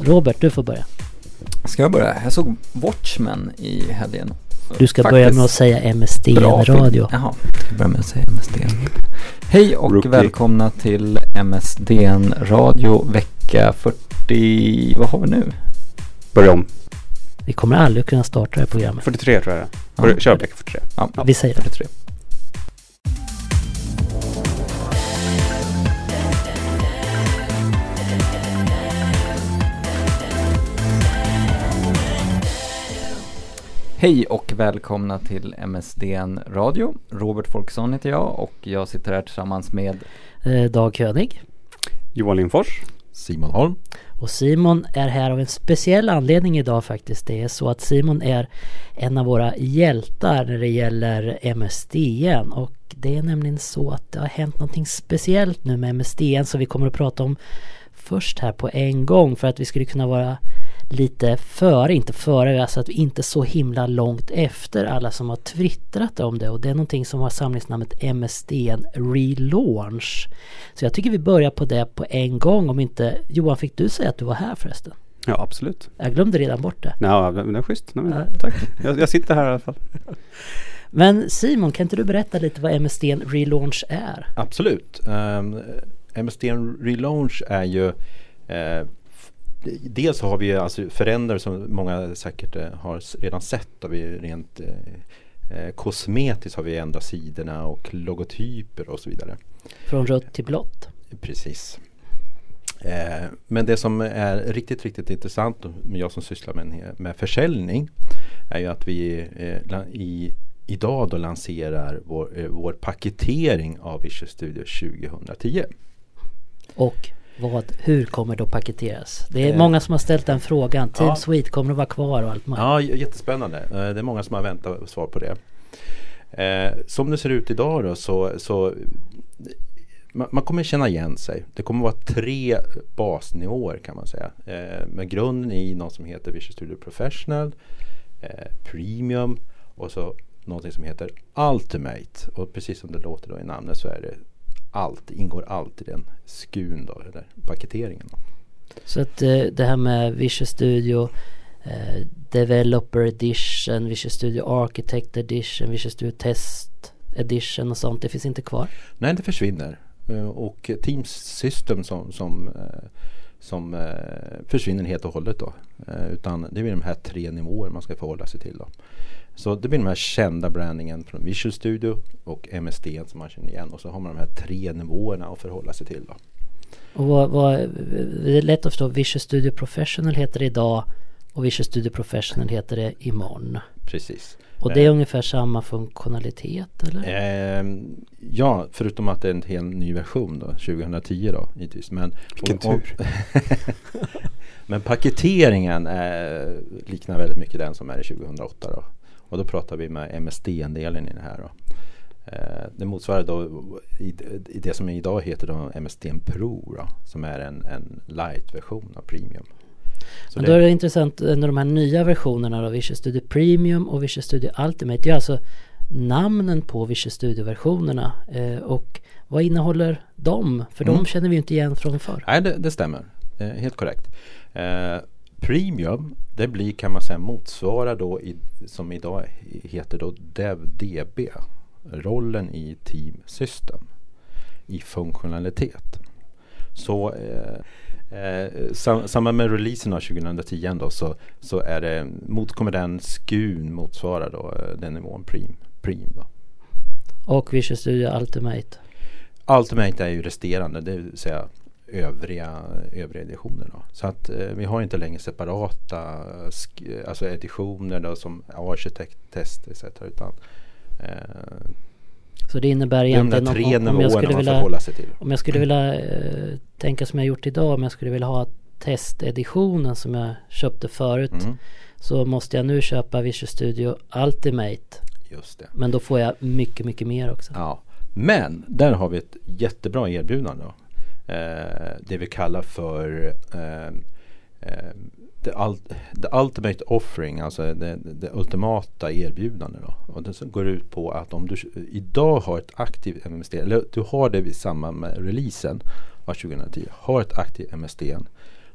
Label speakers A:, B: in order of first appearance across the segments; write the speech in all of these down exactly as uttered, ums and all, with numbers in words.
A: Robert, du får börja.
B: Ska jag börja? Jag såg Watchmen i helgen.
A: Du ska
B: Faktiskt
A: börja med att säga M S D N-radio.
B: Jaha, jag ska börja med att säga M S D N. Hej och Rookie. Välkomna till M S D N-radio vecka fyrtio. Vad har vi nu?
C: Börja om.
A: Vi kommer aldrig kunna starta det här programmet.
C: fyrtiotre tror jag det är. Ja. Kör vecka fyrtiotre.
B: Ja,
A: vi säger det.
B: fyrtiotre. Hej och välkomna till M S D N-radio. Robert Folksson heter jag och jag sitter här tillsammans med
A: eh, Dag König,
C: Johan Lindfors,
D: Simon Holm.
A: Och Simon är här av en speciell anledning idag faktiskt. Det är så att Simon är en av våra hjältar när det gäller M S D N. Och det är nämligen så att det har hänt någonting speciellt nu med M S D N som vi kommer att prata om först här på en gång. För att vi skulle kunna vara lite före, inte före, alltså att vi inte så himla långt efter alla som har twittrat om det. Och det är någonting som har samlingsnamnet M S D N Relaunch. Så jag tycker vi börjar på det på en gång. Om inte, Johan, fick du säga att du var här förresten?
C: Ja, absolut.
A: Jag glömde redan bort det.
C: Ja, det är schysst. Nej, ja. Tack. Jag, jag sitter här i alla fall.
A: Men Simon, kan inte du berätta lite vad M S D N Relaunch är?
D: Absolut. Um, M S D N Relaunch är ju uh, dels har vi alltså förändringar som många säkert eh, har redan sett. Och vi rent eh, kosmetiskt har vi ändrat sidorna och logotyper och så vidare.
A: Från rött till blått.
D: Precis. Eh, men det som är riktigt, riktigt intressant med jag som sysslar med, med försäljning är ju att vi eh, i, idag då lanserar vår, eh, vår paketering av Visual Studio tjugohundratio.
A: Och vad, hur kommer det att paketeras? Det är eh, många som har ställt den frågan. Team ja. Suite kommer att vara kvar och allt möjligt.
D: Ja, jättespännande. Eh, det är många som har väntat svar på det. Eh, som det ser ut idag då så, så man, man kommer känna igen sig. Det kommer vara tre basnivåer kan man säga. Eh, med grunden i något som heter Visual Studio Professional, eh, Premium och så något som heter Ultimate. Och precis som det låter då i namnet så är det allt, ingår allt i den skun då, eller paketeringen då.
A: Så att eh, det här med Visual Studio eh, Developer Edition, Visual Studio Architect Edition, Visual Studio Test Edition och sånt, det finns inte kvar?
D: Nej, det försvinner. Uh, och Teams System som, som, uh, som uh, försvinner helt och hållet då. Uh, utan det blir de här tre nivåer man ska förhålla sig till då. Så det blir de här kända brandingen från Visual Studio och M S D N som man känner igen. Och så har man de här tre nivåerna att förhålla sig till då.
A: Och vad, vad, det är lätt att förstå. Visual Studio Professional heter det idag och Visual Studio Professional heter det imorgon.
D: Precis.
A: Och det är eh, ungefär samma funktionalitet, eller?
D: Eh, ja, förutom att det är en helt ny version då, tjugohundratio då, givetvis. Men,
C: Vilken
D: och, och,
C: tur.
D: men paketeringen är, liknar väldigt mycket den som är i tjugohundraåtta då. Och då pratar vi med M S D N-delen i det här då. Eh, det motsvarar då i, i det som idag heter då M S D N Pro då, som är en, en light-version av Premium. Så
A: men då är det intressant när de här nya versionerna då, Visual Studio Premium och Visual Studio Ultimate, det är alltså namnen på Visual Studio-versionerna. Eh, och vad innehåller de? För mm. de känner vi ju inte igen från förr.
D: Nej, det, det stämmer. Eh, helt korrekt. Eh, Premium, det blir kan man säga motsvara då i, som idag heter då DevDB, rollen i Team System i funktionalitet. Så eh, eh, sam, samma med releasen av tjugohundratio då, så, så är det mot, kommer den skun motsvara då den nivån prim, prim då.
A: Och Visual Studio Ultimate?
D: Ultimate är ju resterande, det vill säga övriga, övriga editioner då. Så att eh, vi har inte längre separata sk- alltså editioner då, som Architect, Test et cetera utan eh,
A: så det innebär egentligen
D: tre
A: om, om jag skulle vilja
D: hålla sig till.
A: Om jag skulle vilja eh, tänka som jag gjort idag, om jag skulle vilja ha testeditionen som jag köpte förut mm. så måste jag nu köpa Visual Studio Ultimate.
D: Just det.
A: Men då får jag mycket, mycket mer också.
D: Ja. Men där har vi ett jättebra erbjudande då. Eh, det vi kallar för eh, eh, the, ult- the ultimate offering, alltså det, det ultimata erbjudande då. Och det går ut på att om du idag har ett aktivt M S D, eller du har det i samband med releasen av tjugohundratio, har ett aktivt M S D,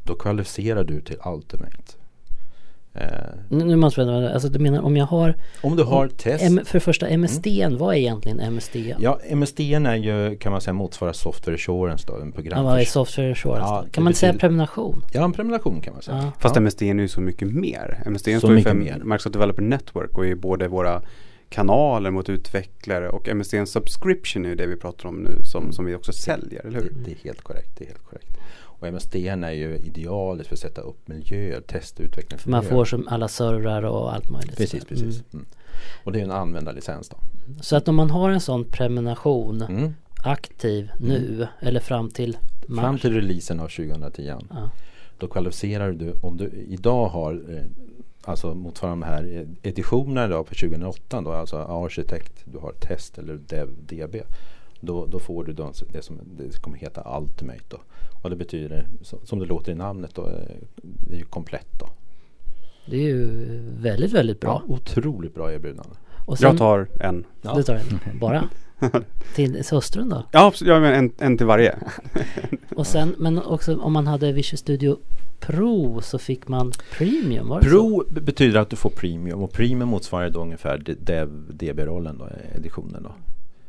D: då kvalificerar du till Ultimate.
A: Eh, nu, nu måste jag, alltså du menar om jag har
D: om du har
A: om,
D: test
A: M, för det första M S D, mm. vad är egentligen M S D?
D: Ja, M S D är ju, kan man säga, motsvarar software assurance då, en program.
A: Ja, vad är software assurance? Ja, kan man säga prenumeration?
D: Ja, en prenumeration kan man säga.
C: Ja. Fast
D: ja.
C: M S D är ju så mycket mer. M S D står ju för mer. Microsoft Developer Network och är både våra kanaler mot utvecklare och M S D subscription är det vi pratar om nu som, mm. som vi också säljer, eller hur?
D: Det, det är helt korrekt, det är helt korrekt. Och M S D är ju idealiskt för att sätta upp miljöer, testa utveckling.
A: För man får som alla servrar och allt möjligt.
D: Precis, precis. Mm. Mm. Och det är en användarlicens då.
A: Så att om man har en sån prenumeration mm. aktiv nu mm. eller fram till mars.
D: Fram till releasen av tjugohundratio. Ja. Då kvalificerar du, om du idag har eh, alltså motsvarande de här editionerna då på tjugohundraåtta då, alltså Architect, du har test eller Dev D B. Då, då får du då det som det kommer heta Ultimate då. Och det betyder, som det låter i namnet då, det är ju komplett då.
A: Det är ju väldigt, väldigt bra.
D: Ja, otroligt bra erbjudande.
C: Och sen, jag tar en.
A: Ja. Du tar en, bara? Till hustrun då?
C: Ja, absolut. Jag menar en, en till varje.
A: Och sen, men också om man hade Visual Studio Pro så fick man Premium, var det
D: Pro
A: så?
D: Betyder att du får Premium, och Premium motsvarar då ungefär Dev D B-rollen då, editionen då.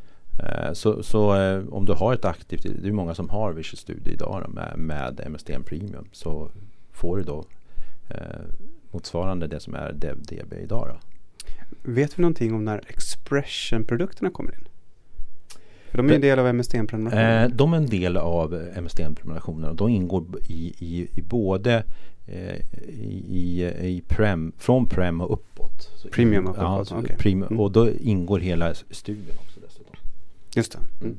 D: Så, så om du har ett aktivt, det är många som har Visual Studio idag då, med, med M S D Premium, så får du då eh, motsvarande det som är Dev D B idag då.
C: Vet vi någonting om när Expression-produkterna kommer in? För de är en del av M S D-prenumerationen.
D: Eh, de är en del av M S D-prenumerationen och de ingår i, i, i både eh, i, i Prem, från Prem och uppåt. Så
C: Premium och
D: ja,
C: uppåt, okay.
D: Premium, mm. Och då ingår hela studien också dessutom.
C: Just det. Mm.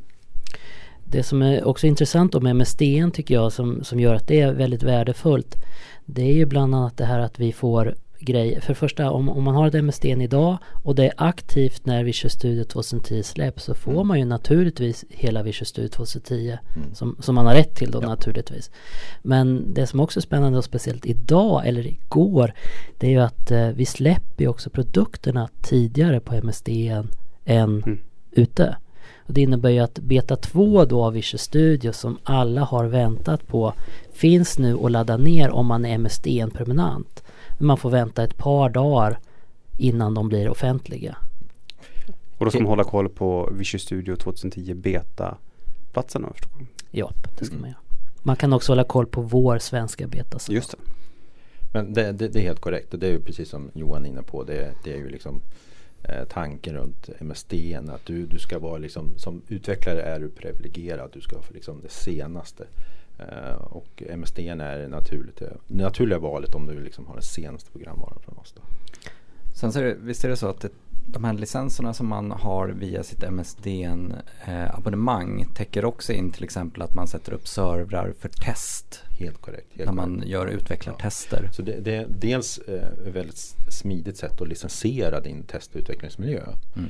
A: Det som är också intressant om M S D tycker jag som, som gör att det är väldigt värdefullt, det är ju bland annat det här att vi får grejer. För det första, om, om man har ett M S D idag och det är aktivt när Visual Studio tjugohundratio släpps, så får mm. man ju naturligtvis hela Visual Studio tjugohundratio mm. som, som man har rätt till då ja. naturligtvis. Men det som också är spännande och speciellt idag eller igår, det är ju att eh, vi släpper ju också produkterna tidigare på M S D än, än mm. ute. Och det innebär ju att beta två då av Visual Studio som alla har väntat på finns nu att ladda ner om man är M S D permanent. Man får vänta ett par dagar innan de blir offentliga.
C: Och då ska man hålla koll på Visual Studio tjugohundratio beta-platserna, förstår jag.
A: Ja, det ska mm. man göra. Man kan också hålla koll på vår svenska beta.
C: Just det.
D: Men det, det, det är helt korrekt. Och det är ju precis som Johan är inne på. Det, det är ju liksom eh, tanken runt M S D. Att du, du ska vara liksom, som utvecklare är du privilegierad. Du ska ha liksom det senaste. Uh, och M S D är naturligt, det naturliga valet om du liksom har den senaste programvaran från oss då.
B: Sen så är det, visst är det så att det, de här licenserna som man har via sitt M S D-abonnemang eh, täcker också in till exempel att man sätter upp servrar för test.
D: Helt korrekt. Helt
B: när man
D: korrekt.
B: gör utvecklartester.
D: Ja. Så det, det är dels eh, ett väldigt smidigt sätt att licensiera din test- och utvecklingsmiljö. Mm.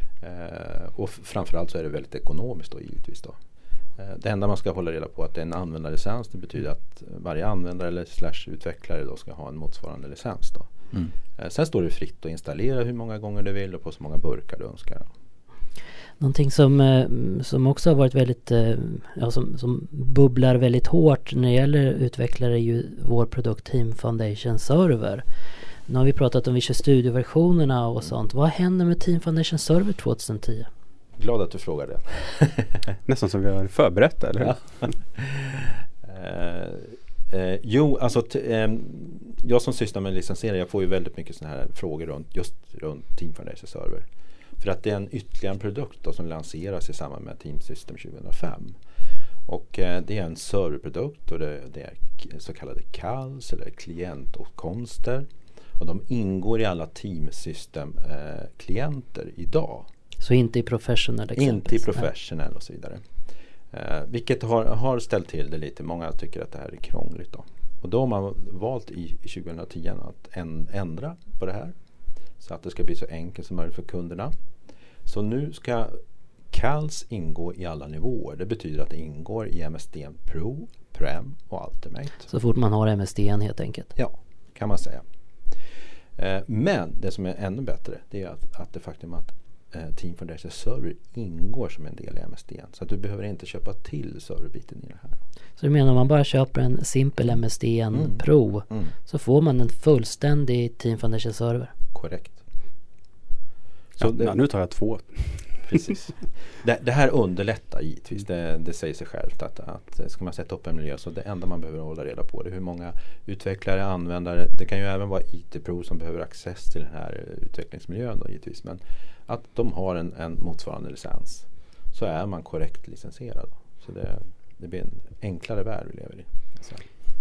D: Eh, och f- framförallt så är det väldigt ekonomiskt då givetvis då. Det enda man ska hålla reda på att det är en användarlicens. Det betyder att varje användare eller slash utvecklare då ska ha en motsvarande licens då. Mm. Sen står det fritt att installera hur många gånger du vill och på så många burkar du önskar.
A: Någonting som, som också har varit väldigt, ja, som, som bubblar väldigt hårt när det gäller utvecklare är ju vår produkt Team Foundation Server. Nu har vi pratat om Visual Studio-versionerna och sånt. Vad händer med Team Foundation Server tjugohundratio?
D: Glad att du frågar det.
C: Nästan som vi har förberett, eller?
D: Ja. eh, eh, jo, alltså t- eh, jag som sysslar med licensiering, jag får ju väldigt mycket såna här frågor runt, just runt Team Foundation Server. För att det är en ytterligare en produkt då, som lanseras i samband med Team System tjugohundrafem. Och eh, det är en serverprodukt och det, det är k- så kallade C A Ls eller klientåtkomster. Och de ingår i alla Team System eh, klienter idag.
A: Så inte i professional exempelvis?
D: Inte i professional och så vidare. Eh, vilket har, har ställt till det lite. Många tycker att det här är krångligt då. Och då har man valt i, i tjugohundratio att en, ändra på det här. Så att det ska bli så enkelt som möjligt för kunderna. Så nu ska C A Ls ingå i alla nivåer. Det betyder att det ingår i M S D Pro, Prem och Ultimate.
A: Så fort man har M S D helt enkelt?
D: Ja, kan man säga. Eh, men det som är ännu bättre, det är att, att det faktum att eh, Team Foundation Server ingår som en del i M S D. Så att du behöver inte köpa till serverbiten i det här.
A: Så du menar om man bara köper en simpel M S D N mm. Pro mm. så får man en fullständig Team Foundation Server?
D: Korrekt.
C: Så ja, det, nu tar jag två.
D: Precis. Det, det här underlättar givetvis. Det, det säger sig självt att, att ska man sätta upp en miljö så det enda man behöver hålla reda på är hur många utvecklare, användare. Det kan ju även vara I T-pro som behöver access till den här utvecklingsmiljön då, givetvis. Men att de har en, en motsvarande licens så är man korrekt licensierad. Så det, det blir en enklare värld vi lever i. Så.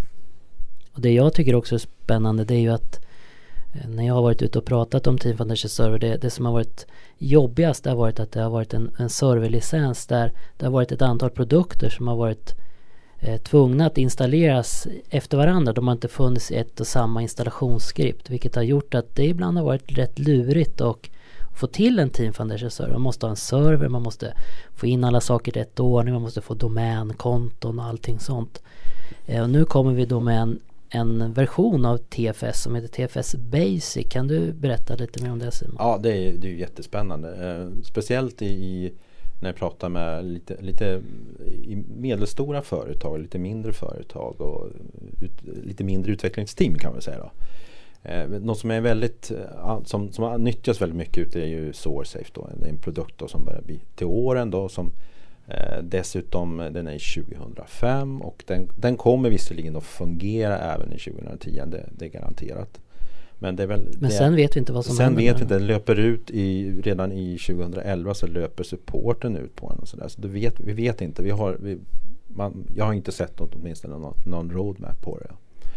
A: Och det jag tycker också är spännande det är ju att när jag har varit ute och pratat om Team Foundation Server, det, det som har varit jobbigast har varit att det har varit en, en serverlicens där det har varit ett antal produkter som har varit eh, tvungna att installeras efter varandra. De har inte funnits i ett och samma installationsskript, vilket har gjort att det ibland har varit rätt lurigt och få till en Team Foundation Server. Man måste ha en server, man måste få in alla saker i rätt ordning, man måste få domänkonton och allting sånt. Eh, och nu kommer vi då med en en version av T F S som heter T F S Basic. Kan du berätta lite mer om det, Simon?
D: Ja, det är, det är jättespännande. Eh, speciellt i, i när jag pratar med lite, lite i medelstora företag, lite mindre företag och ut, lite mindre utvecklingsteam kan man säga då. Eh, något som är väldigt som, som nyttjas väldigt mycket ute är ju SourceSafe då. Det är en produkt då som börjar bli till åren då som Eh, dessutom den är i tjugohundrafem och den, den kommer visserligen att fungera även i tjugohundratio, det, det är garanterat. Men, det är väl,
A: Men
D: det,
A: sen vet vi inte vad som
D: sen
A: händer.
D: Sen vet vi inte, den löper ut i, redan i tjugohundraelva så löper supporten ut på den och sådär. Så det vet, vi vet inte, vi har, vi, man, jag har inte sett något, åtminstone någon, någon roadmap på det.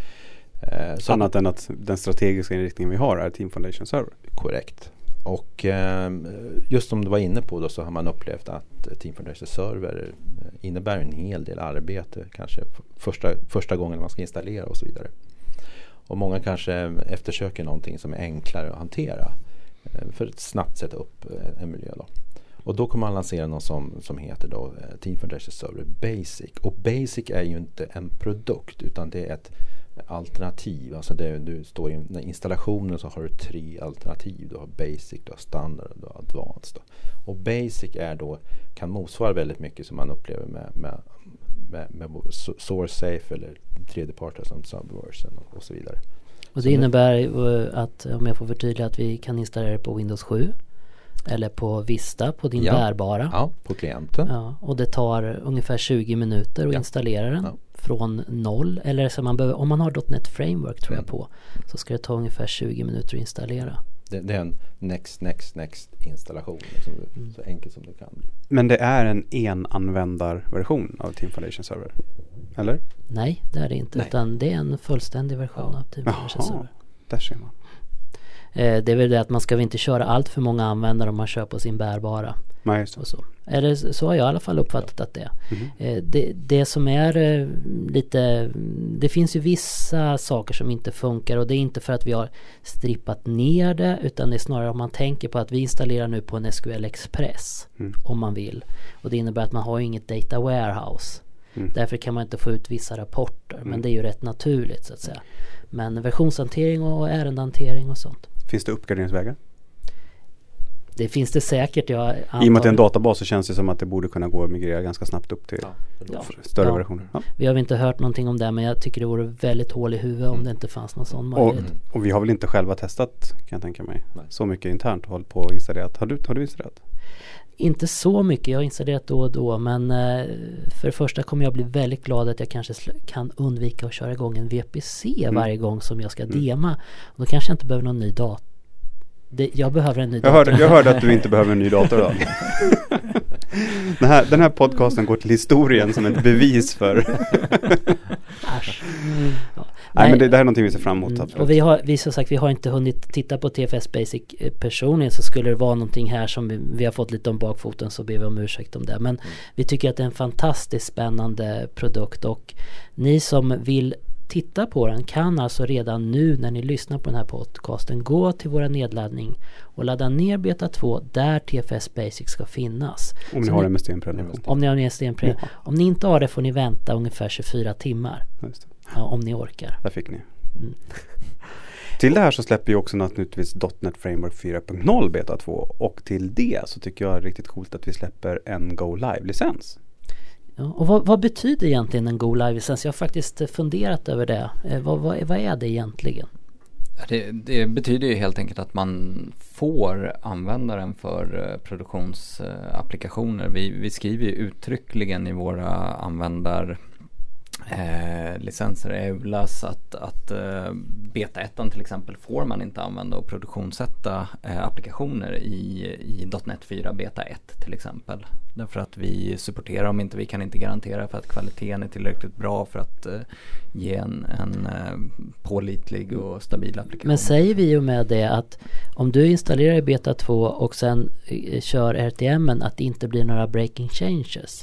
C: Eh, så Annat än att den strategiska inriktningen vi har är Team Foundation Server.
D: Korrekt. Och eh, just som du var inne på då så har man upplevt att Team Foundation Server innebär en hel del arbete. Kanske f- första, första gången man ska installera och så vidare. Och många kanske eftersöker någonting som är enklare att hantera eh, för att snabbt sätta upp eh, en miljö då. Och då kommer man lansera något som, som heter då eh, Team Foundation Server Basic. Och Basic är ju inte en produkt utan det är ett alternativ. Alltså det, du står i installationen så har du tre alternativ. Du har Basic, du har Standard och du har Advanced då. Och Basic är då, kan motsvara väldigt mycket som man upplever med, med, med, med SourceSafe eller tredjeparter som Subversion och, och så vidare.
A: Och det så innebär nu, att, om jag får förtydliga, att vi kan installera det på Windows sju eller på Vista på din
D: ja,
A: bärbara.
D: Ja, på klienten.
A: Ja, och det tar ungefär tjugo minuter att ja. installera den. Ja. Från noll, eller så man behöver, om man har .dot net Framework tror jag mm. på, så ska det ta ungefär tjugo minuter att installera.
D: Det, det är en next, next, next installation liksom, mm. så enkelt som det kan bli.
C: Men det är en enanvändarversion av Team Foundation Server, eller?
A: Nej, det är det inte, Nej. utan det är en fullständig version ja. av Team Foundation
C: Jaha,
A: Server.
C: Där ser man.
A: Eh, det är väl det att man ska väl inte köra allt för många användare om man kör på sin bärbara.
C: Nej, just det.
A: Och så. Eller så har jag i alla fall uppfattat ja. att det är. Mm-hmm. Eh, det. Det som är eh, lite, det finns ju vissa saker som inte funkar och det är inte för att vi har strippat ner det utan det är snarare om man tänker på att vi installerar nu på en S Q L Express mm. om man vill. Och det innebär att man har inget data warehouse. Mm. Därför kan man inte få ut vissa rapporter mm. men det är ju rätt naturligt så att säga. Men versionshantering och ärendehantering och sånt.
C: Finns det uppgraderingsvägar?
A: Det finns det säkert. Jag antar...
C: I och med att det är en databas så känns det som att det borde kunna gå att migrera ganska snabbt upp till
A: ja.
C: större
A: ja.
C: versioner. Ja.
A: Vi har väl inte hört någonting om det men jag tycker det vore väldigt hål i huvudet mm. om det inte fanns någon sån möjlighet.
C: Och, och vi har väl inte själva testat kan jag tänka mig. Nej. Så mycket internt och hållit på och installerat. Har du, har du installerat?
A: Inte så mycket, jag har installerat då och då men eh, för det första kommer jag bli väldigt glad att jag kanske sl- kan undvika att köra igång en V P C mm. varje gång som jag ska mm. dema. Och då kanske jag inte behöver någon ny dator. Det, jag behöver en ny
C: jag
A: dator.
C: Hörde, jag hörde att du inte behöver en ny dator då. den, här, den här podcasten går till historien som ett bevis för
A: Asch. Mm. Ja.
C: Nej, men det, det här är någonting vi ser fram emot.
A: Mm. Och vi har, vi som sagt, vi har inte hunnit titta på T F S Basic personligen, så skulle det vara någonting här som vi, vi har fått lite om bakfoten så ber vi om ursäkt om det. Men mm. vi tycker att det är en fantastiskt spännande produkt och ni som vill titta på den kan alltså redan nu när ni lyssnar på den här podcasten gå till våra nedladdning och ladda ner beta två där T F S Basic ska finnas.
C: Om ni
A: så
C: har
A: ni,
C: M S D N-prenumeration.
A: Om ni har M S D N-prenumeration. Ja. Om ni inte har det får ni vänta ungefär tjugofyra timmar.
C: Just det.
A: Ja, om ni orkar.
C: Där fick ni.
A: Mm.
C: Till det här så släpper ju också naturligtvis dot net Framework fyra punkt noll beta två, och till det så tycker jag är riktigt coolt att vi släpper en Go Live-licens.
A: Ja, och vad, vad betyder egentligen en Go Live-licens? Jag har faktiskt funderat över det. Eh, vad, vad, vad är det egentligen?
B: Det, det betyder ju helt enkelt att man får använda den för produktionsapplikationer. Vi, vi skriver ju uttryckligen i våra användar Eh, licenser är E U L A S att, att eh, beta ett till exempel får man inte använda och produktionssätta eh, applikationer i, i dot net fyra beta ett till exempel. Därför att vi supporterar om inte, vi kan inte garantera för att kvaliteten är tillräckligt bra för att eh, ge en, en eh, pålitlig och stabil applikation.
A: Men säger vi ju med det att om du installerar beta två och sen eh, kör R T M-en att det inte blir några breaking changes?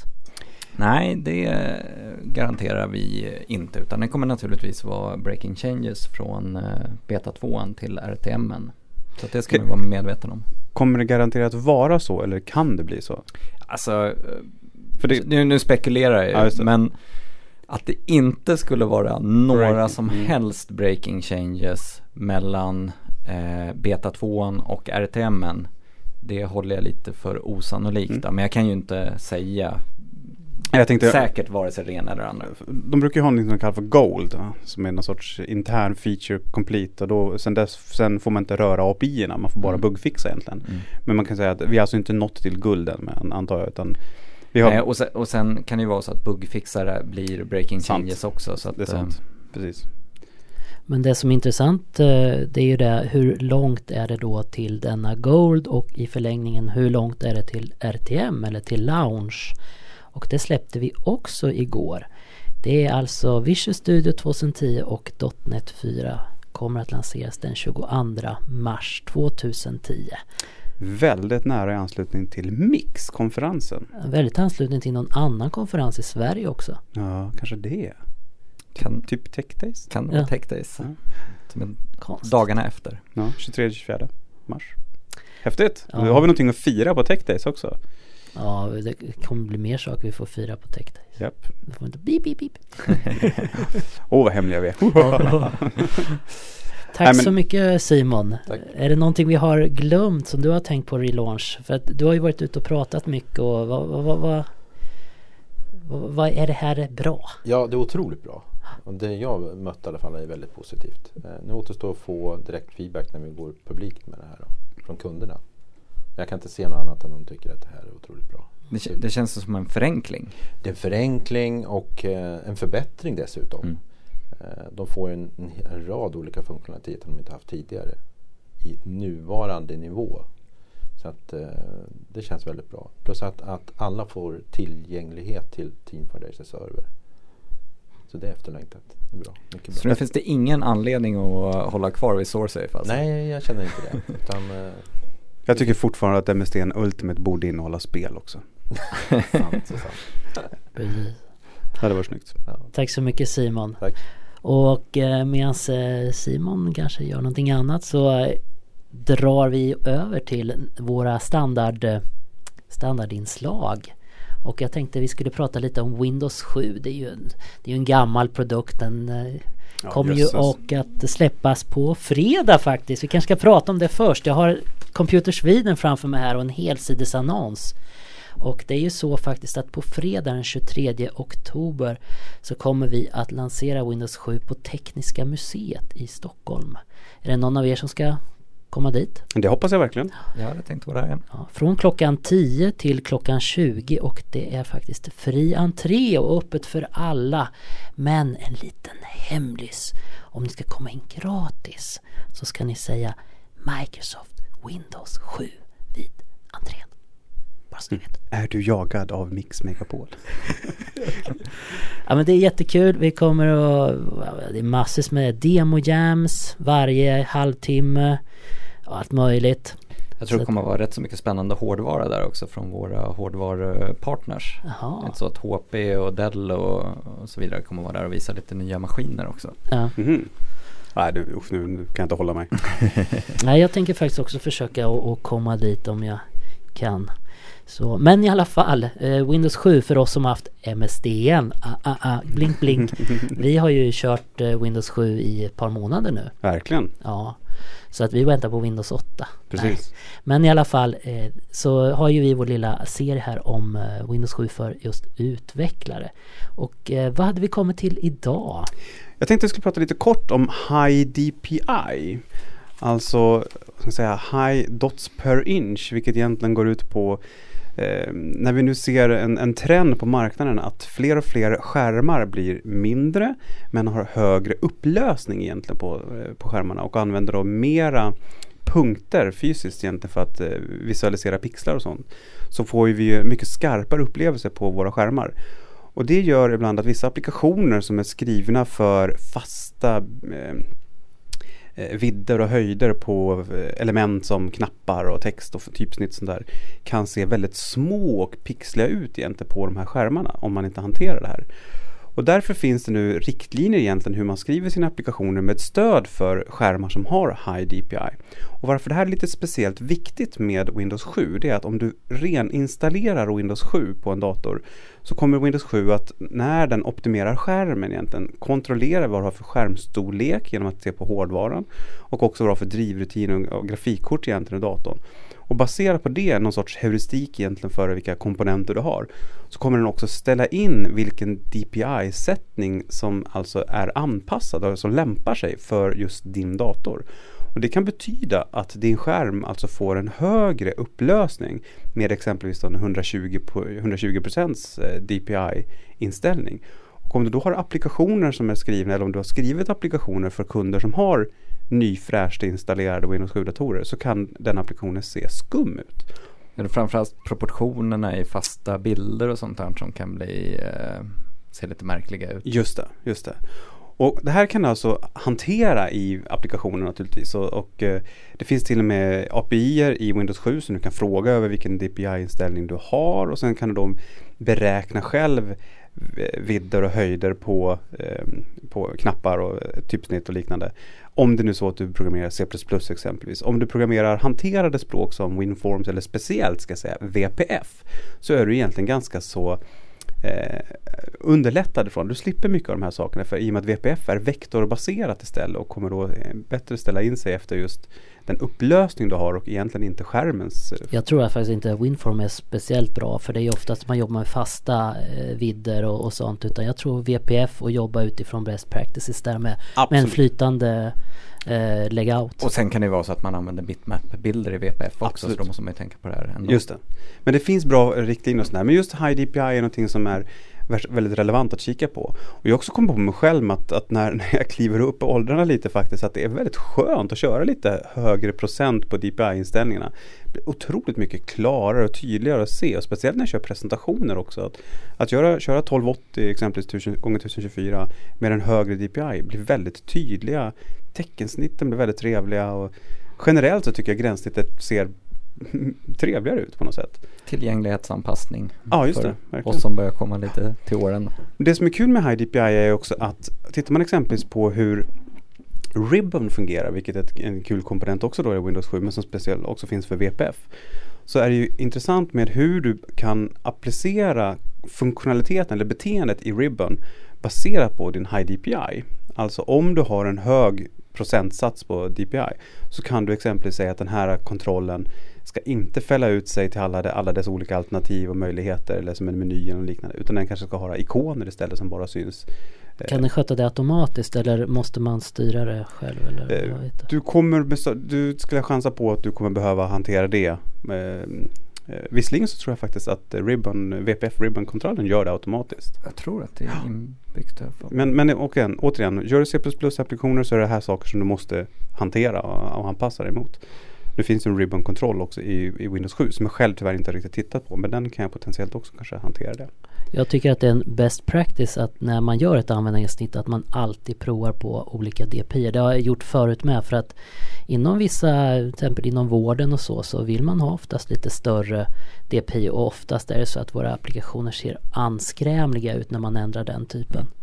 B: Nej, det garanterar vi inte, utan det kommer naturligtvis vara breaking changes från beta två till R T M-en. Så att det ska man vara medveten om.
C: Kommer det garanterat vara så, eller kan det bli så?
B: Alltså, för det, nu, nu spekulerar jag ju, ja, men att det inte skulle vara några breaking. som helst breaking changes mellan eh, beta två och R T M-en, det håller jag lite för osannolikt. Mm. Men jag kan ju inte säga Jag tänkte, säkert vare sig ren eller andra.
C: De brukar ju ha något som kallas för Gold, va? Som är någon sorts intern feature complete, och då, sen, dess, sen får man inte röra A P I-erna, man får bara mm. bugfixa egentligen. Mm. Men man kan säga att vi har alltså inte nått till gulden, men, antar jag, utan vi har...
B: Nej, och, sen, och sen kan det ju vara så att bugfixare blir breaking sant. changes också. Så att,
C: det är sant, precis.
A: Men det som är intressant, det är ju det, hur långt är det då till denna Gold, och i förlängningen hur långt är det till R T M eller till Lounge? Och det släppte vi också igår. Det är alltså Visual Studio tjugohundratio och dot net fyra kommer att lanseras den tjugoandra mars tjugohundratio.
C: Väldigt nära i anslutning till Mix-konferensen.
A: Väldigt anslutning till någon annan konferens i Sverige också.
C: Ja, kanske det.
B: Kan,
C: typ Tech Days?
B: Kan det vara
A: ja.
B: Tech Days.
C: Ja.
B: Som dagarna efter.
C: Ja, tjugotredje till tjugofjärde mars. Häftigt.
A: Ja.
C: Då har vi någonting att fira på Tech Days också.
A: Ja, det kommer bli mer saker vi får fira på Tech Days.
C: Japp.
A: Det får inte bip, bip, bip.
C: Åh, oh, vad hemliga vi är.
A: Tack Nej, men... så mycket, Simon.
B: Tack.
A: Är det någonting vi har glömt som du har tänkt på relaunch? För att du har ju varit ute och pratat mycket, och vad, vad, vad, vad, vad är det här bra?
D: Ja, det är otroligt bra. Och det jag mött i alla fall är väldigt positivt. Nu återstår att få direkt feedback när vi går publikt med det här då, från kunderna. Jag kan inte se något annat än att de tycker att det här är otroligt bra.
B: Det, det känns som en förenkling.
D: Det är en förenkling och eh, en förbättring dessutom. Mm. Eh, de får en, en rad olika funktionaliteter de inte haft tidigare i nuvarande nivå. Så att eh, det känns väldigt bra. Plus att, att alla får tillgänglighet till Team Foundation server. Så det är efterlängtat. Det är bra. Mycket bra.
B: Så nu finns det ingen anledning att hålla kvar vid SourceSafe alltså?
D: Nej, jag känner inte det. Utan, eh,
C: jag tycker fortfarande att M S D Ultimate borde innehålla spel också.
D: sant, så sant.
C: Ja, det var snyggt.
A: Ja. Tack så mycket, Simon.
D: Tack.
A: Och eh, medan eh, Simon kanske gör någonting annat, så eh, drar vi över till våra standard, eh, standardinslag. Och jag tänkte vi skulle prata lite om Windows sju. Det är ju en, det är ju en gammal produkt. Den eh, ja, kommer ju och att släppas på fredag faktiskt. Vi kanske ska prata om det först. Jag har Computer Sweden framför mig här och en helsidesannons. Och det är ju så faktiskt att på fredag den tjugotredje oktober så kommer vi att lansera Windows sju på Tekniska museet i Stockholm. Är det någon av er som ska komma dit?
C: Det hoppas jag verkligen.
B: Ja, jag tänkte vara där igen.
A: Ja, från klockan tio till klockan tjugo, och det är faktiskt fri entré och öppet för alla. Men en liten hemlis. Om ni ska komma in gratis så ska ni säga Microsoft Windows sju vid entrén. Bara så ni vet.
C: Är du jagad av Mix Megapol?
A: Ja, men det är jättekul. Vi kommer att, det är massor med demojams varje halvtimme och allt möjligt.
B: Jag tror så det kommer att vara rätt så mycket spännande hårdvara där också från våra hårdvarupartners.
A: Aha.
B: Det är så att H P och Dell och, och så vidare kommer att vara där och visa lite nya maskiner också.
A: Ja.
C: Mm-hmm. Nej, du, uff, nu kan jag inte hålla mig.
A: Nej, jag tänker faktiskt också försöka att komma dit om jag kan. Så, men i alla fall, eh, Windows sju för oss som har haft M S D N, ah, ah, ah, blink blink. Vi har ju kört eh, Windows sju i ett par månader nu.
C: Verkligen.
A: Ja, så att vi väntar på Windows åtta.
C: Precis.
A: Nej. Men i alla fall eh, så har ju vi vår lilla serie här om eh, Windows sju för just utvecklare. Och eh, vad hade vi kommit till idag?
C: Jag tänkte jag skulle prata lite kort om High D P I. Alltså, ska jag säga, High Dots per Inch, vilket egentligen går ut på eh, när vi nu ser en, en trend på marknaden att fler och fler skärmar blir mindre men har högre upplösning egentligen på, eh, på skärmarna och använder då mera punkter fysiskt egentligen för att eh, visualisera pixlar och sånt. Så får vi ju mycket skarpare upplevelser på våra skärmar. Och det gör ibland att vissa applikationer som är skrivna för fasta eh, vidder och höjder på element som knappar och text och typsnitt sånt där kan se väldigt små och pixliga ut egentligen på de här skärmarna om man inte hanterar det här. Och därför finns det nu riktlinjer egentligen hur man skriver sina applikationer med stöd för skärmar som har High D P I. Och varför det här är lite speciellt viktigt med Windows sju, det är att om du reninstallerar Windows sju på en dator så kommer Windows sju att när den optimerar skärmen egentligen kontrollera vad du har för skärmstorlek genom att se på hårdvaran och också vad du har för drivrutin och grafikkort egentligen i datorn. Och baserat på det, någon sorts heuristik egentligen för vilka komponenter du har, så kommer den också ställa in vilken D P I-sättning som alltså är anpassad och som lämpar sig för just din dator. Och det kan betyda att din skärm alltså får en högre upplösning med exempelvis en hundratjugo procent D P I-inställning. Och om du då har applikationer som är skrivna eller om du har skrivit applikationer för kunder som har nyfräscht installerade Windows sju-datorer så kan den applikationen se skum ut.
B: Är det framförallt proportionerna i fasta bilder och sånt där som kan bli eh, se lite märkliga ut?
C: Just det, just det. Och det här kan du alltså hantera i applikationen naturligtvis. Och, och eh, det finns till och med A P I-er i Windows sju som du kan fråga över vilken D P I-inställning du har och sen kan du då beräkna själv vidder och höjder på, eh, på knappar och typsnitt och liknande. Om det nu är så att du programmerar C plus plus exempelvis. Om du programmerar hanterade språk som WinForms eller speciellt ska jag säga V P F så är du egentligen ganska så eh, underlättad från. Du slipper mycket av de här sakerna för i och med att V P F är vektorbaserat istället och kommer då bättre ställa in sig efter just den upplösning du har och egentligen inte skärmens.
A: Jag tror att faktiskt inte WinForm är speciellt bra för det är oftast man jobbar med fasta eh, vidder och, och sånt utan jag tror V P F och jobba utifrån best practices där med, med en flytande eh, layout.
B: Och sen kan det vara så att man använder bitmap-bilder i V P F också.
C: Absolut.
B: Så då måste man ju tänka på det här ändå.
C: Just det. Men det finns bra riktlinjer och sådär. Men just High D P I är någonting som är väldigt relevant att kika på. Och jag också kom på mig själv att, att när, när jag kliver upp på åldrarna lite faktiskt att det är väldigt skönt att köra lite högre procent på D P I-inställningarna. Det blir otroligt mycket klarare och tydligare att se och speciellt när jag kör presentationer också. Att, att göra, köra tolv åttio exempelvis gånger tusen tjugofyra med en högre D P I blir väldigt tydliga. Teckensnitten blir väldigt trevliga och generellt så tycker jag gränssnittet ser trevligare ut på något sätt.
B: Tillgänglighetsanpassning.
C: Ja, just
B: för
C: det. Verkligen.
B: Oss som börjar komma lite till åren.
C: Det som är kul med High D P I är också att tittar man exempelvis på hur Ribbon fungerar, vilket är en kul komponent också då i Windows sju men som speciellt också finns för V P F, så är det ju intressant med hur du kan applicera funktionaliteten eller beteendet i Ribbon baserat på din High D P I. Alltså om du har en hög procentsats på D P I så kan du exempelvis säga att den här kontrollen ska inte fälla ut sig till alla, alla dess olika alternativ och möjligheter eller som en meny eller liknande utan den kanske ska ha ikoner istället som bara syns.
A: Kan den sköta det automatiskt eller måste man styra det själv? Eller?
C: Eh, du, kommer, du skulle chansa på att du kommer behöva hantera det. Eh, visserligen så tror jag faktiskt att Ribbon, V P F Ribbon-kontrollen gör det automatiskt.
B: Jag tror att det är inbyggt.
C: Men, men återigen, återigen, gör du C plus plus-applikationer så är det här saker som du måste hantera och, och anpassa dig emot. Det finns en Ribbon-kontroll också i, i Windows sju som jag själv tyvärr inte riktigt tittat på men den kan jag potentiellt också kanske hantera det. Jag
A: tycker att det är en best practice att när man gör ett användarsnitt att man alltid provar på olika D P I. Det har jag gjort förut med för att inom vissa, till exempel inom vården och så, så vill man ha oftast lite större D P I och oftast är det så att våra applikationer ser anskrämliga ut när man ändrar den typen.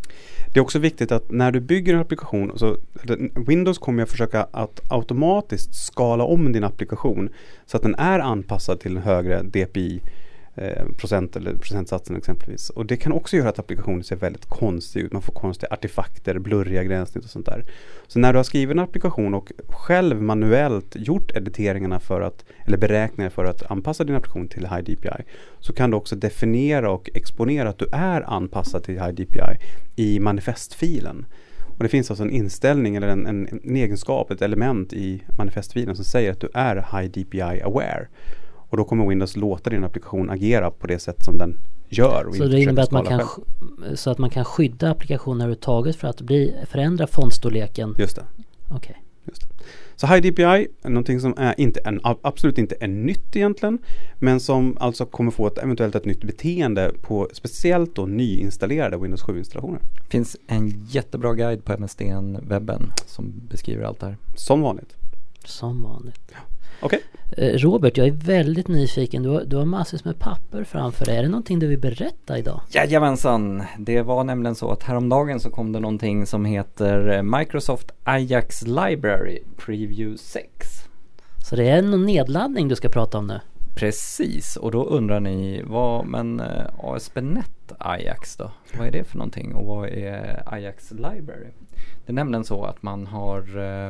C: Det är också viktigt att när du bygger en applikation, så Windows kommer att försöka att automatiskt skala om din applikation så att den är anpassad till en högre D P I eh, procent eller procentsatsen exempelvis. Och det kan också göra att applikationen ser väldigt konstig ut. Man får konstiga artefakter, blurriga gränssnitt och sånt där. Så när du har skrivit en applikation och själv manuellt gjort editeringarna för att, eller beräkningar för att anpassa din applikation till High D P I, så kan du också definiera och exponera att du är anpassad till High D P I i manifestfilen. Och det finns alltså en inställning eller en, en, en egenskap, ett element i manifestfilen som säger att du är High D P I aware. Och då kommer Windows låta din applikation agera på det sätt som den gör. Och
A: så det innebär att man kan sk- så att man kan skydda applikationer överhuvudtaget för att bli, förändra fontstorleken?
C: Just det.
A: Okej. Okay.
C: Just det. Så High D P I är någonting som är inte en, absolut inte är nytt egentligen, men som alltså kommer få ett eventuellt ett nytt beteende på speciellt då nyinstallerade Windows sju-installationer.
B: Det finns en jättebra guide på M S D N-webben som beskriver allt det här.
C: Som vanligt.
A: Som vanligt.
C: Ja. Okej.
A: Okay. Robert, jag är väldigt nyfiken. Du har, du har massvis med papper framför dig. Är det någonting du vill berätta idag?
B: Jajamensan. Det var nämligen så att häromdagen så kom det någonting som heter Microsoft Ajax Library Preview sex.
A: Så det är någon nedladdning du ska prata om nu?
B: Precis, och då undrar ni, vad, men A S P Net Ajax då? Vad är det för någonting och vad är Ajax Library? Det är nämligen så att man har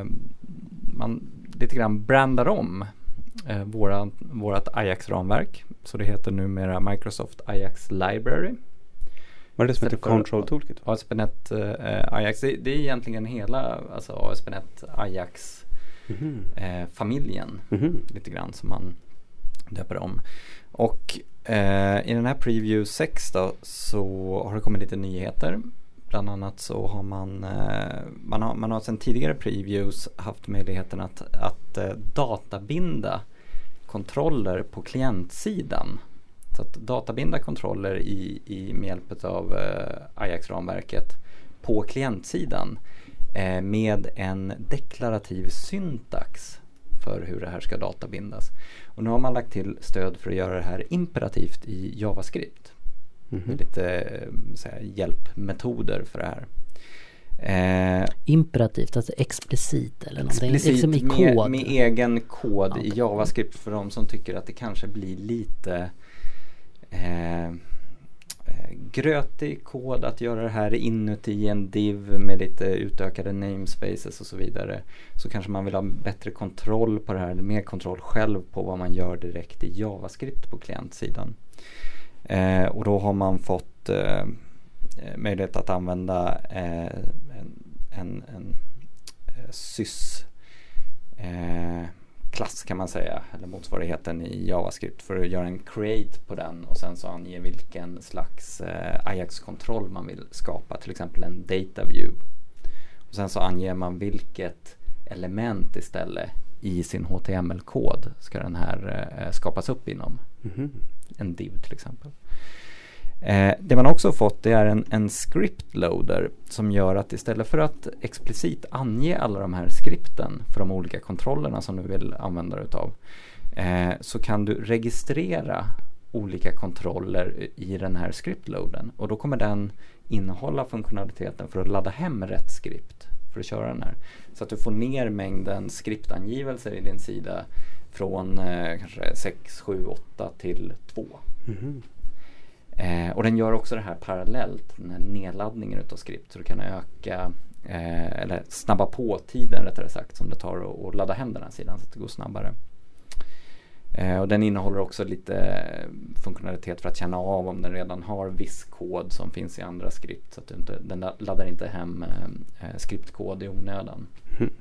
B: man lite grann brandar om eh, våra, vårat Ajax-ramverk. Så det heter numera Microsoft Ajax Library.
C: Vad är det som heter Control Toolkit?
B: A S P Net eh, Ajax, det, det är egentligen hela alltså A S P Net Ajax mm-hmm. eh, familjen mm-hmm. lite grann som man döper om. Och eh, i den här Preview sex då så har det kommit lite nyheter. Bland annat så har man, eh, man har, man har sedan tidigare previews haft möjligheten att, att eh, databinda kontroller på klientsidan. Så att databinda kontroller i, i med hjälp av eh, Ajax-ramverket på klientsidan eh, med en deklarativ syntax för hur det här ska databindas. Och nu har man lagt till stöd för att göra det här imperativt i JavaScript. Mm-hmm. Lite så här, hjälpmetoder för det här. Eh,
A: Imperativt, alltså explicit eller någonting?
B: Explicit
A: liksom i
B: med,
A: kod.
B: med egen kod
A: okay.
B: i JavaScript för de som tycker att det kanske blir lite eh, grötig kod att göra det här inuti en div med lite utökade namespaces och så vidare. Så kanske man vill ha bättre kontroll på det här, eller mer kontroll själv på vad man gör direkt i JavaScript på klientsidan. Eh, och då har man fått eh, möjlighet att använda eh, en, en, en eh, sys eh, klass kan man säga, eller motsvarigheten i JavaScript, för att göra en create på den och sen så ange vilken slags eh, Ajax-kontroll man vill skapa, till exempel en data view. Och sen så anger man vilket element istället i sin H T M L-kod ska den här eh, skapas upp inom. Mm-hmm. En div till exempel. Eh, det man också fått det är en, en script loader som gör att istället för att explicit ange alla de här skripten för de olika kontrollerna som du vill använda dig utav, eh, så kan du registrera olika kontroller i den här script loadern, och då kommer den innehålla funktionaliteten för att ladda hem rätt skript för att köra den här. Så att du får ner mängden skriptangivelser i din sida från eh, kanske sex, sju, åtta till två. Mm-hmm. Eh, och den gör också det här parallellt, den här nedladdningen utav skript, så du kan öka eh, eller snabba på tiden rättare sagt som det tar att ladda hem den här sidan så att det går snabbare. Eh, och den innehåller också lite funktionalitet för att känna av om den redan har viss kod som finns i andra skript, så att du inte, den laddar inte hem eh, skriptkod i onödan. Mm.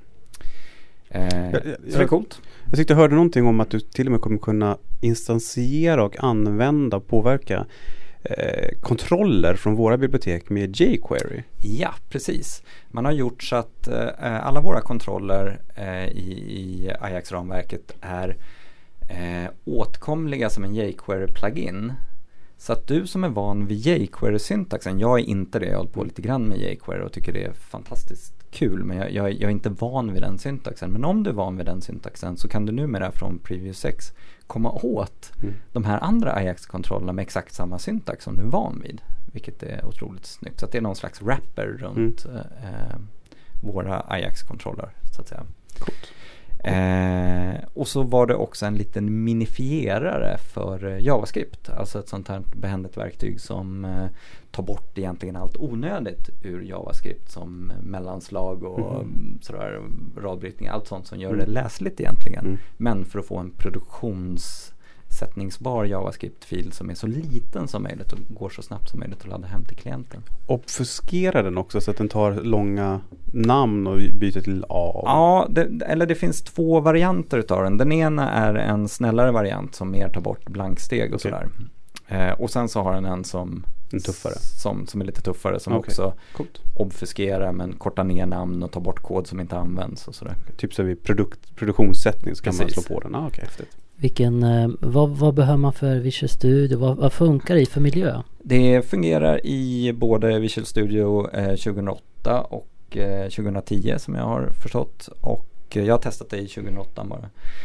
B: Eh, jag, jag, så det är coolt.
C: Jag tyckte jag hörde någonting om att du till och med kommer kunna instansiera och använda och påverka eh, kontroller från våra bibliotek med jQuery.
B: Ja, precis. Man har gjort så att eh, alla våra kontroller eh, i, i Ajax-ramverket är eh, åtkomliga som en jQuery-plugin. Så att du som är van vid jQuery-syntaxen, jag är inte det, jag har hållit på lite grann med jQuery och tycker det är fantastiskt kul, men jag, jag, jag är inte van vid den syntaxen. Men om du är van vid den syntaxen så kan du numera från Preview sex komma åt mm. de här andra Ajax-kontrollerna med exakt samma syntax som du är van vid. vilket är otroligt snyggt. Så att det är någon slags wrapper runt mm. eh, våra Ajax-kontroller, så att säga.
C: Coolt.
B: Eh, och så var det också en liten minifierare för JavaScript, alltså ett sånt här behändigt verktyg som eh, tar bort egentligen allt onödigt ur JavaScript, som mellanslag och mm. sådär, radbrytning, allt sånt som gör mm. det läsligt egentligen, mm. men för att få en produktionssättningsbar JavaScript-fil som är så liten som möjligt och går så snabbt som möjligt att ladda hem till klienten.
C: Obfuskerar den också så att den tar långa namn och byter till A?
B: Ja, det, eller det finns två varianter utav den. Den ena är en snällare variant som mer tar bort blanksteg och okay. sådär. Eh, och sen så har den en som,
C: en tuffare.
B: som, som är lite tuffare, som
C: okay.
B: också
C: Coolt.
B: obfuskerar men kortar ner namn och tar bort kod som inte används och sådär.
C: Typ så vid produkt, produktionssättning så kan
B: Precis.
C: man slå på den. Ah, okay, häftigt.
A: Vilken, eh, vad, vad behöver man för Visual Studio? Vad, vad funkar det i för miljö?
B: Det fungerar i både Visual Studio eh, tjugohundraåtta och eh, tjugohundratio som jag har förstått. Och eh, jag har testat det i tjugohundraåtta bara.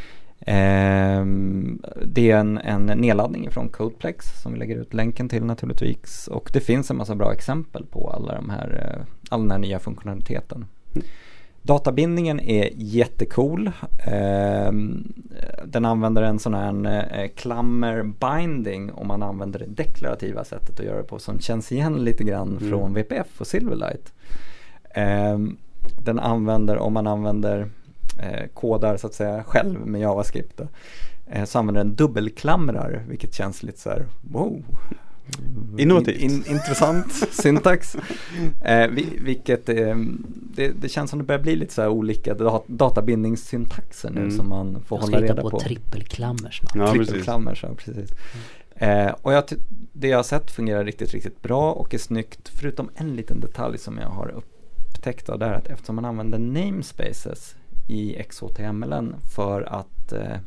B: Eh, det är en, en nedladdning från Codeplex som vi lägger ut länken till naturligtvis. Och det finns en massa bra exempel på alla de här, eh, all den här nya funktionaliteten. Mm. Databindningen är jättecool. Eh, den använder en sån här eh, klammer binding om man använder det deklarativa sättet att göra det på, som känns igen lite grann mm. från V P F och Silverlight. Eh, den använder, om man använder eh, kodar så att säga själv med JavaScript då, eh, så använder den dubbelklamrar, vilket känns lite så här wow.
C: Innovativt.
B: In, in, intressant syntax. Eh, vi, vilket eh, det, det känns som det börjar bli lite så här olika dat- databindningssyntaxer nu mm. som man får
A: jag
B: hålla reda på.
A: på trippelklammer snart.
B: Ja, trippelklammer, så precis. Mm. Eh, och jag ty- det jag har sett fungerar riktigt, riktigt bra och är snyggt, förutom en liten detalj som jag har upptäckt av det här, att eftersom man använder namespaces i X H T M L för att eh,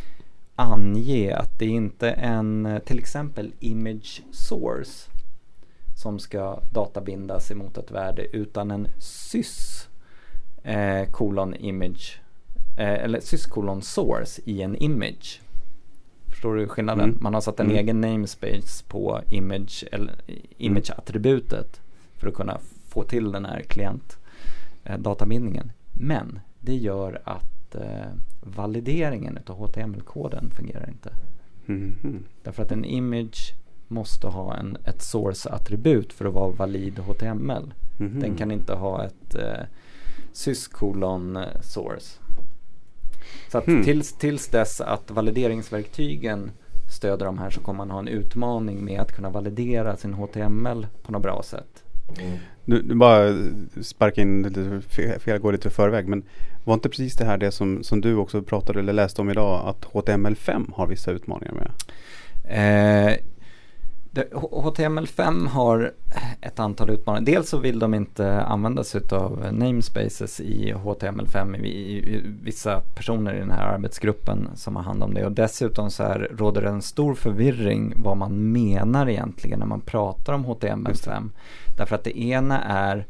B: ange att det inte är en till exempel image source som ska databindas emot ett värde, utan en sys eh, kolon image eh, eller sys kolon source i en image. Förstår du skillnaden? Mm. Man har satt en mm. egen namespace på image eller image-attributet för att kunna få till den här klient eh, databindningen. Men det gör att eh, valideringen av H T M L-koden fungerar inte.
C: Mm.
B: Därför att en image måste ha en, ett source-attribut för att vara valid H T M L. Mm. Den kan inte ha ett eh, syskolon source. Så att mm. tills, tills dess att valideringsverktygen stöder de här, så kommer man ha en utmaning med att kunna validera sin H T M L på något bra sätt.
C: Mm. Du, du bara sparka in lite fel, går lite i förväg, men var inte precis det här det som, som du också pratade eller läste om idag, att H T M L fem har vissa utmaningar med?
B: Eh, det, H T M L fem har ett antal utmaningar. Dels så vill de inte använda sig av namespaces i H T M L fem i, i, i vissa personer i den här arbetsgruppen som har hand om det. Och dessutom så här råder det en stor förvirring vad man menar egentligen när man pratar om H T M L fem. Därför att det ena är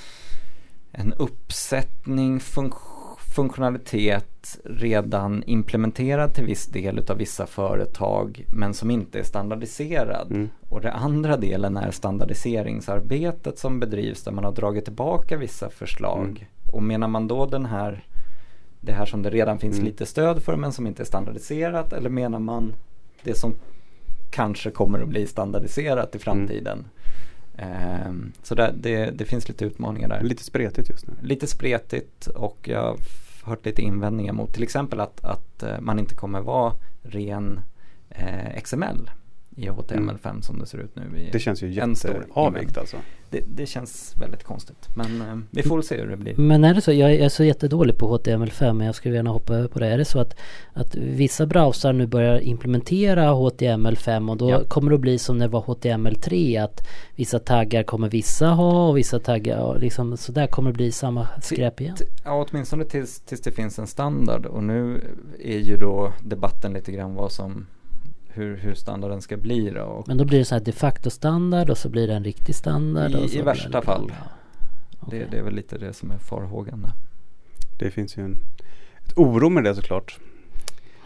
B: en uppsättning funktion funktionalitet redan implementerad till viss del utav vissa företag, men som inte är standardiserad. Mm. Och det andra delen är standardiseringsarbetet som bedrivs, där man har dragit tillbaka vissa förslag. Mm. Och menar man då den här, det här som det redan finns mm. lite stöd för men som inte är standardiserat, eller menar man det som kanske kommer att bli standardiserat i framtiden? Mm. Um, så det, det, det finns lite utmaningar där.
C: Lite spretigt just nu.
B: Lite spretigt, och jag har hört lite invändningar mot till exempel att, att uh, man inte kommer vara ren uh, X M L i H T M L fem mm. som det ser ut nu. I
C: det känns ju jätteavvikt alltså.
B: Det, det känns väldigt konstigt. Men uh, vi får se hur det blir.
A: Men är det så, jag är så jättedålig på H T M L fem, men jag skulle gärna hoppa över på det. Är det så att, att vissa browsar nu börjar implementera H T M L fem, och då ja. kommer det att bli som när det var H T M L tre, att vissa taggar kommer vissa ha och vissa taggar, liksom, så där kommer det bli samma skräp igen?
B: Ja, åtminstone tills, tills det finns en standard. Och nu är ju då debatten lite grann vad som Hur, hur standarden ska bli då. Och
A: men då blir det så här de facto standard, och så blir det en riktig standard?
B: I,
A: och så
B: i värsta fall.
A: Ja.
B: Det,
A: Okay.
B: det är väl lite det som är farhågan.
C: Det finns ju en ett oro med det såklart.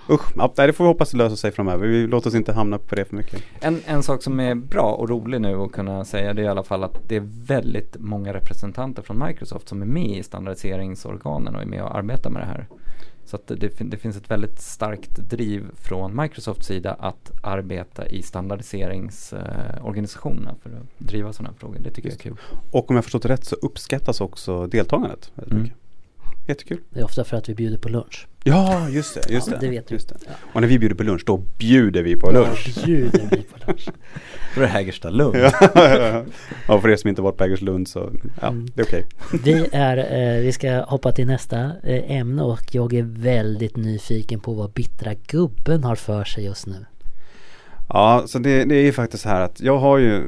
C: Usch, ja, det får vi hoppas lösa sig framöver. Vi låter oss inte hamna på det för mycket.
B: En, en sak som är bra och rolig nu att kunna säga, det är i alla fall att det är väldigt många representanter från Microsoft som är med i standardiseringsorganen och är med och arbetar med det här. Så att det, det finns ett väldigt starkt driv från Microsofts sida att arbeta i standardiseringsorganisationerna eh, för att driva sådana här frågor. Det tycker Just. jag är kul.
C: Och om jag förstått rätt så uppskattas också deltagandet väldigt
B: mm.
C: mycket. Jättekul.
A: Det är ofta för att vi bjuder på lunch.
C: Ja, just det. Just
A: ja,
C: det.
A: det vet
C: just
A: det.
C: Ja. Och när vi bjuder på lunch, då bjuder vi på lunch.
A: Ja, bjuder vi på lunch.
B: Då är det Hägersta Lund.
C: ja, ja, ja, för er som inte varit på Hägerslund så ja, mm. det är okej. Okay.
A: Vi, är, eh, vi ska hoppa till nästa eh, ämne och jag är väldigt nyfiken på vad bittra gubben har för sig just nu.
C: Ja, så det, det är ju faktiskt här att jag har ju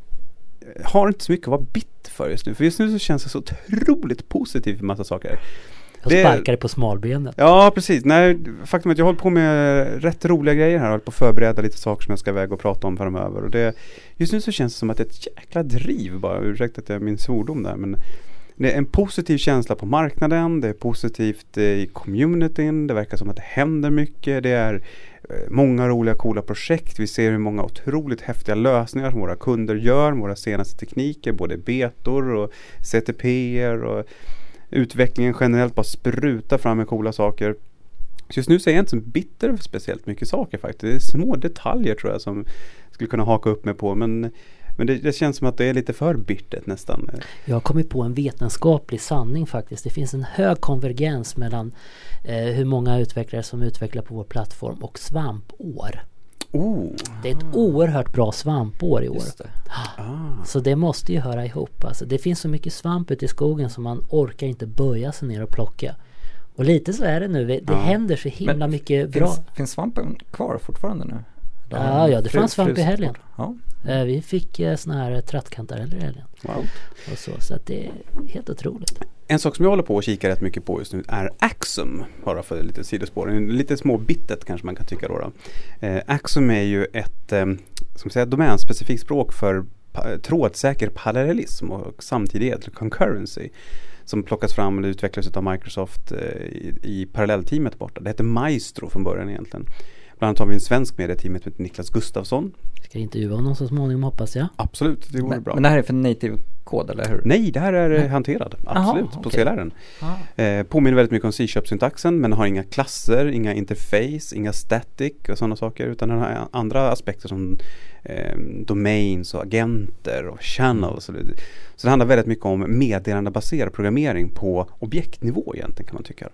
C: har inte så mycket att vara bitter för just nu. För just nu så känns det så otroligt positivt för massa saker.
A: Och sparkar på smalbenet.
C: Ja, precis. Nej, faktum är att jag håller på med rätt roliga grejer här. Jag håller på att förbereda lite saker som jag ska väga och prata om framöver. Och det, just nu så känns det som att det är ett jäkla driv bara. Ursäkta att jag min svordom där. Men det är en positiv känsla på marknaden. Det är positivt i communityn. Det verkar som att det händer mycket. Det är många roliga, coola projekt. Vi ser hur många otroligt häftiga lösningar som våra kunder gör. Våra senaste tekniker, både betor och C T P-er och utvecklingen generellt bara sprutar fram med coola saker. Så just nu så är jag inte så bitter över speciellt mycket saker faktiskt. Det är små detaljer tror jag som skulle kunna haka upp mig på. Men, men det, det känns som att det är lite för bittert nästan.
A: Jag har kommit på en vetenskaplig sanning faktiskt. Det finns en hög konvergens mellan eh, hur många utvecklare som utvecklar på vår plattform och svampår.
C: Oh.
A: Det är ett oerhört bra svampår i år.
B: Det.
C: Ah.
A: Så det måste ju höra ihop. Alltså, det finns så mycket svamp ute i skogen som man orkar inte böja sig ner och plocka. Och lite så är det nu. Det
C: ja.
A: händer så himla Men mycket bra.
B: Finns, finns svampen kvar fortfarande nu?
A: Ja, ja, det fanns svamp i helgen.
B: Ja.
A: Eh, vi fick eh, såna här trattkantareller i helgen.
C: Wow.
A: Och så, så att det är helt otroligt.
C: En sak som jag håller på att kika rätt mycket på just nu är Axum. Bara för lite sidospår. Lite små bittet kanske man kan tycka då. då. Eh, Axum är ju ett eh, som säger, domänspecifikt språk för pa- trådsäker parallellism och samtidighet, concurrency. Som plockas fram och utvecklas av Microsoft eh, i, i parallellteamet borta. Det heter Maestro från början egentligen. Bland annat har vi en svensk medieteamet med Niklas Gustafsson.
A: Ska intervjua honom så småningom hoppas jag.
C: Absolut, det vore
B: men,
C: bra.
B: Men det här är för native-kod, eller hur?
C: Nej, det här är
B: Nej.
C: hanterad. Absolut,
B: Aha,
C: på
B: okay.
C: C L R. Eh, påminner väldigt mycket om C-sharp-syntaxen men har inga klasser, inga interface, inga static och sådana saker. Utan den har andra aspekter som eh, domains och agenter och channels. Mm. Så det handlar väldigt mycket om meddelandebaserad programmering på objektnivå egentligen kan man tycka.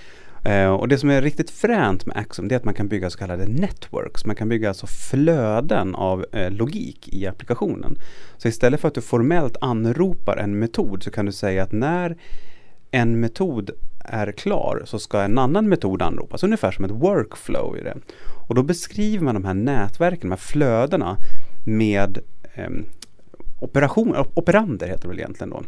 C: Uh, och det som är riktigt fränt med Axum det är att man kan bygga så kallade networks. Man kan bygga alltså flöden av uh, logik i applikationen. Så istället för att du formellt anropar en metod så kan du säga att när en metod är klar så ska en annan metod anropas. Ungefär som ett workflow i det. Och då beskriver man de här nätverken, de här flödena med um, operationer, operander heter det väl egentligen då.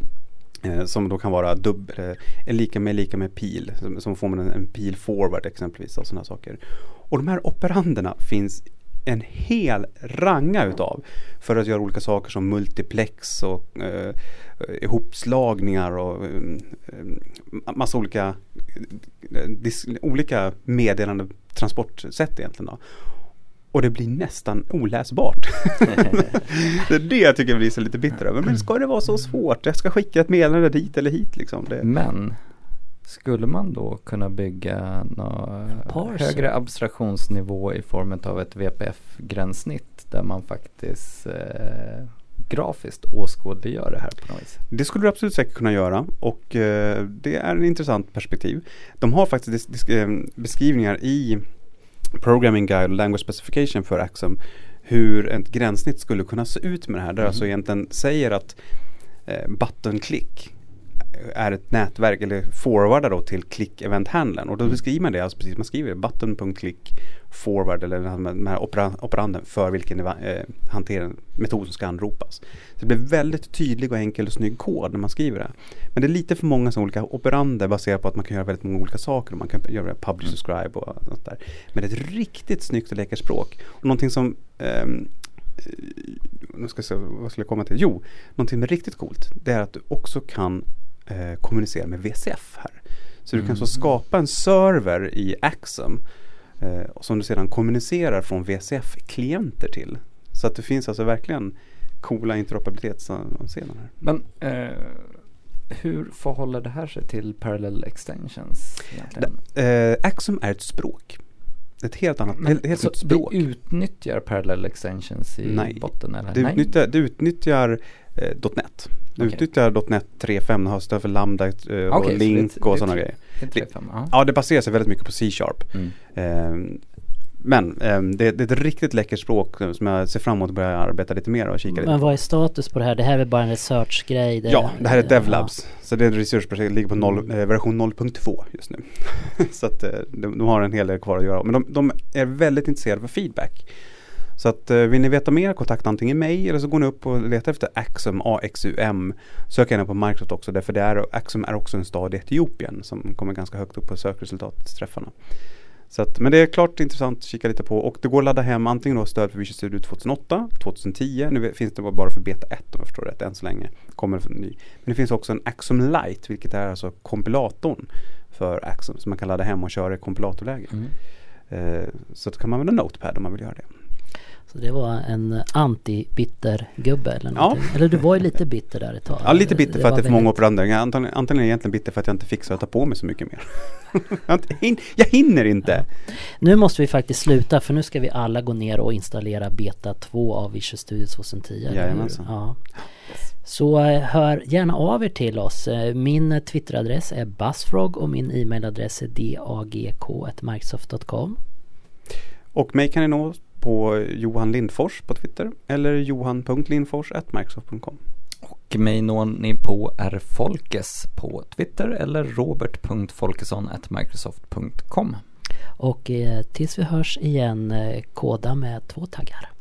C: Som då kan vara dubbel, eh, lika med lika med pil. Som, som får man en, en pil forward exempelvis och sådana saker. Och de här operanderna finns en hel ranga utav för att göra olika saker som multiplex och eh, ihopslagningar och eh, massa olika eh, dis, olika meddelande transportsätt egentligen då. Och det blir nästan oläsbart. Det är det jag tycker blir så lite bitter över. Men ska det vara så svårt? Jag ska skicka ett meddelande dit eller hit liksom. Det...
B: Men skulle man då kunna bygga någon högre abstraktionsnivå i form av ett V P F-gränssnitt där man faktiskt eh, grafiskt åskådliggör det här på något vis?
C: Det skulle du absolut säkert kunna göra och eh, det är en intressant perspektiv. De har faktiskt dis- dis- beskrivningar i Programming Guide och Language Specification för Axum hur ett gränssnitt skulle kunna se ut med det här. Där mm. alltså egentligen säger att eh, button click är ett nätverk eller forwardar då till click event handlern och då beskriver man det, alltså precis man skriver button.click forward eller den här opera, operanden för vilken eh, hantering, metod som ska anropas. Så det blir väldigt tydlig och enkel och snygg kod när man skriver det. Men det är lite för många som olika operander baserat på att man kan göra väldigt många olika saker och man kan göra publish, subscribe och sånt där. Men det är ett riktigt snyggt och läckert språk. Och någonting som ehm, nu ska jag se, vad skulle jag komma till? Jo, någonting som är riktigt coolt det är att du också kan eh, kommunicera med V C F här. Så du kan
B: mm.
C: så skapa en server i Axum Eh, som du sedan kommunicerar från V C F-klienter till. Så att det finns alltså verkligen coola interoperabilitetsscener här.
B: Men eh, hur förhåller det här sig till Parallel Extensions egentligen?
C: Det, eh, Axum är ett språk. Ett helt annat
B: Men,
C: helt, helt
B: så
C: nytt språk.
B: det utnyttjar Parallel Extensions i
C: Nej.
B: botten? Eller?
C: Det
B: Nej.
C: utnyttjar, det utnyttjar eh, .NET. Det
B: Okej.
C: utnyttjar .NET tre punkt fem, har stöd för Lambda eh, och
B: Okej, så
C: Link
B: det-
C: och
B: det-
C: sådana grejer.
B: Det är tre fem, ja.
C: Ja, det baserar sig väldigt mycket på C-sharp.
B: Mm.
C: Eh, men eh, det, det är ett riktigt läckert språk som jag ser fram emot att börja arbeta lite mer och kika lite
A: Men
C: på.
A: vad är status på det här? Det här är väl bara en research-grej? Det,
C: Ja, det här är ett
A: ja.
C: DevLabs. Så det är ett researchprojekt, ligger på noll, eh, version noll punkt två just nu. Så att eh, de, de har en hel del kvar att göra. Men de, de är väldigt intresserade för feedback. Så att eh, vill ni veta mer, kontakta antingen mig eller så går ni upp och letar efter Axum, A X U M. Sök gärna på Microsoft också, därför det är, Axum är också en stad i Etiopien som kommer ganska högt upp på sökresultatträffarna. Så att, men det är klart intressant att kika lite på, och det går att ladda hem antingen då stöd för Visual Studio tjugohundraåtta, tjugohundratio, nu finns det bara för beta ett om jag förstår rätt än så länge, kommer för ny. Men det finns också en Axum Lite, vilket är alltså kompilatorn för Axum som man kan ladda hem och köra i kompilatorläge.
B: Mm.
C: Eh, så då kan man använda Notepad om man vill göra det.
A: Så det var en anti-bitter-gubbe eller
C: Ja.
A: någonting. Eller du var ju lite bitter där ett tag.
C: Ja, lite bitter för att
A: var
C: det är för många
A: väldigt-
C: operanderingar. Jag Antagligen, antagligen är jag egentligen bitter för att jag inte fixar att ta på mig så mycket mer. jag, inte hin- jag hinner inte.
A: Nu måste vi faktiskt sluta, för nu ska vi alla gå ner och installera beta två av Visual Studio tjugohundratio. eller hur?
C: Jajamensan.
A: Ja. Så eh, hör gärna av er till oss. Eh, Min Twitteradress är buzzfrog och min e-mailadress är dagk at microsoft dot com.
C: Och mig kan ni nå på Johan Lindfors på Twitter eller johan punkt lindfors at microsoft punkt com.
B: Och mig når ni på rfolkes på Twitter eller robert punkt folkesson at microsoft punkt com.
A: Och eh, tills vi hörs igen, eh, koda med två taggar.